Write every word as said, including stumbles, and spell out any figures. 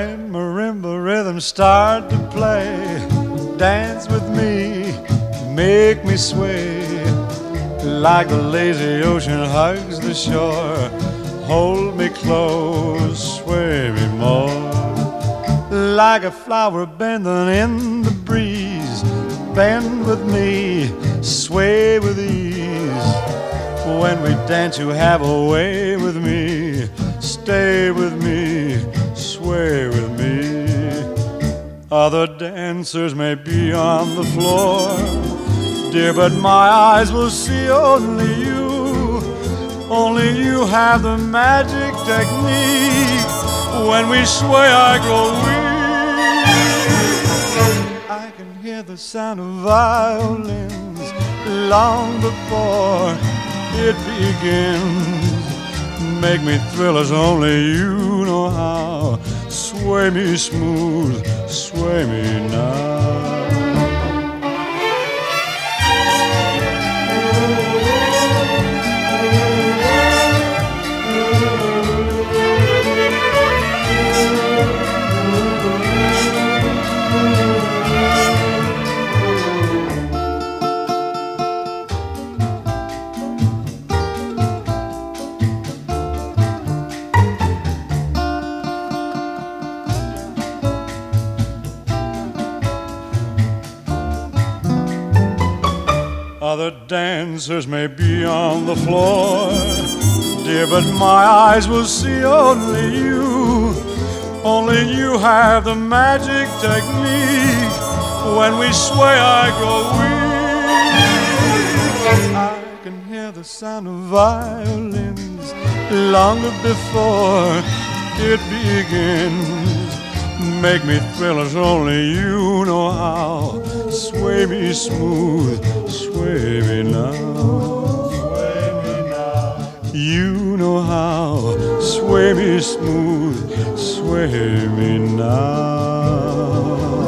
When marimba rhythms start to play, dance with me, make me sway. Like the lazy ocean hugs the shore, hold me close, sway me more. Like a flower bending in the breeze, bend with me, sway with ease. When we dance you have a way with me, stay with me, sway with me. Other dancers may be on the floor, dear, but my eyes will see only you. Only you have the magic technique. When we sway I grow weak. I can hear the sound of violins long before it begins. Make me thrill as only you know how. Sway me smooth, sway me now. Other dancers may be on the floor, dear, but my eyes will see only you. Only you have the magic technique. When we sway I grow weak. I can hear the sound of violins long before it begins. Make me thrill as only you know how. Sway me smooth, sway me now. Sway me now. You know how. Sway me smooth, sway me now.